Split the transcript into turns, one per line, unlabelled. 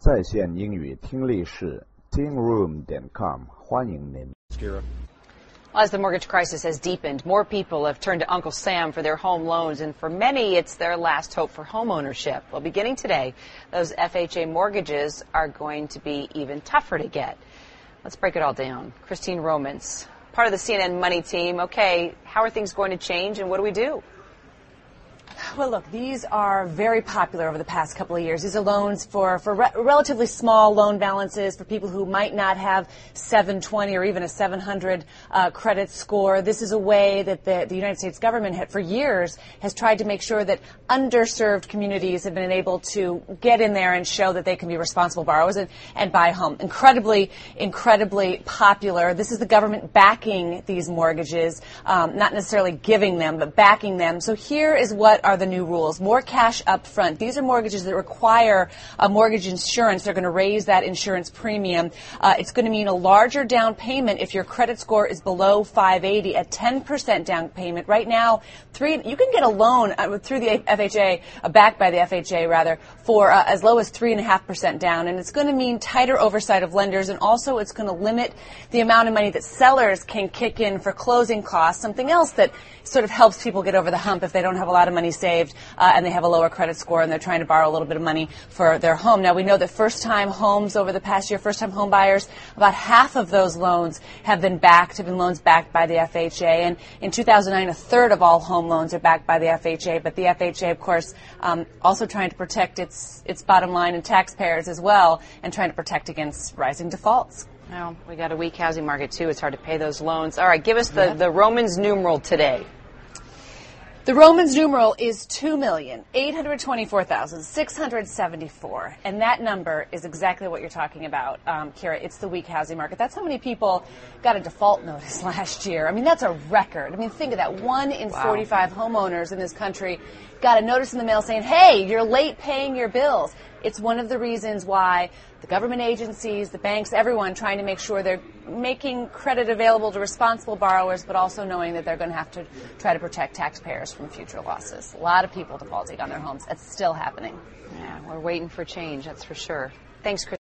在线英语听力室 tingroom.com 欢迎您。
As the mortgage crisis has deepened, more people have turned to Uncle Sam for their home loans, and for many, it's their last hope for home ownership. Well, beginning today, those FHA mortgages are going to be even tougher to get. Let's break it all down. Christine Romans, part of the CNN Money team. Okay, how are things going to change, and what do we do?
Well, look, these are very popular over the past couple of years. These are loans for relatively small loan balances for people who might not have 720 or even a 700 credit score. This is a way that the United States government for years has tried to make sure that underserved communities have been able to get in there and show that they can be responsible borrowers and buy a home. Incredibly popular. This is the government backing these mortgages, not necessarily giving them, but backing them. So here is what are the new rules. More cash up front. These are mortgages that require a mortgage insurance. They're going to raise that insurance premium. It's going to mean a larger down payment if your credit score is below 580, a 10% down payment. Right now, you can get a loan through the FHA, backed by the FHA rather, for as low as 3.5% down. And it's going to mean tighter oversight of lenders, and also it's going to limit the amount of money that sellers can kick in for closing costs, something else that sort of helps people get over the hump if they don't have a lot of money saved and they have a lower credit score and they're trying to borrow a little bit of money for their home. Now, we know that first-time homes over the past year, first-time home buyers, about half of those loans have been loans backed by the FHA. And in 2009, a third of all home loans are backed by the FHA. But the FHA, of course, also trying to protect its bottom line and taxpayers as well, and trying to protect against rising defaults.
Well, we got a weak housing market, too. It's hard to pay those loans. All right, give us the Romans numeral today.
The Romans numeral is 2,824,674, and that number is exactly what you're talking about, Kira. It's the weak housing market. That's how many people got a default notice last year. I mean, that's a record. I mean, think of that. 1 in 45 homeowners in this country got a notice in the mail saying, hey, you're late paying your bills. It's one of the reasons why the government agencies, the banks, everyone trying to make sure they're making credit available to responsible borrowers, but also knowing that they're going to have to try to protect taxpayers from future losses. A lot of people defaulting on their homes. That's still happening.
Yeah, we're waiting for change, that's for sure. Thanks, Chris.